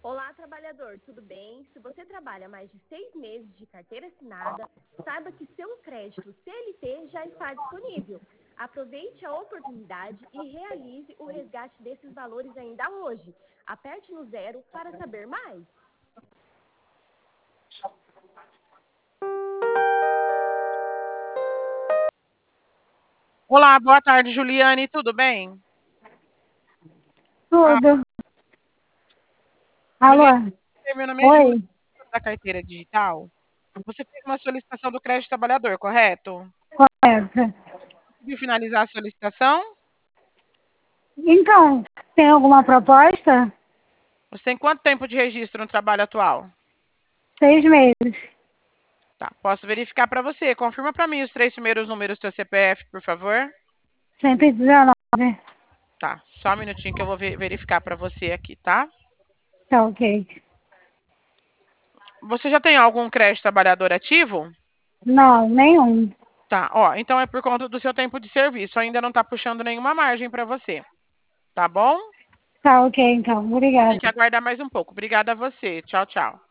Olá, trabalhador, tudo bem? Se você trabalha mais de 6 meses de carteira assinada, saiba que seu crédito CLT já está disponível. Aproveite a oportunidade e realize o resgate desses valores ainda hoje. Aperte no 0 para saber mais. Olá, boa tarde, Juliane, tudo bem? Ah, Tudo. Alô? Juliane, terminou no mês de Oi? da carteira digital. Você fez uma solicitação do crédito trabalhador, correto? Correto. Conseguiu finalizar a solicitação? Então, tem alguma proposta? Você tem quanto tempo de registro no trabalho atual? 6 meses. Tá, posso verificar para você. Confirma para mim os três primeiros números do seu CPF, por favor. 119. Tá, só um minutinho que eu vou verificar para você aqui, tá? Tá ok. Você já tem algum crédito trabalhador ativo? Não, nenhum. Tá, ó, então é por conta do seu tempo de serviço. Ainda não tá puxando nenhuma margem para você, tá bom? Tá ok, então. Vou ter Obrigada. que aguardar mais um pouco. Obrigada a você. Tchau, tchau.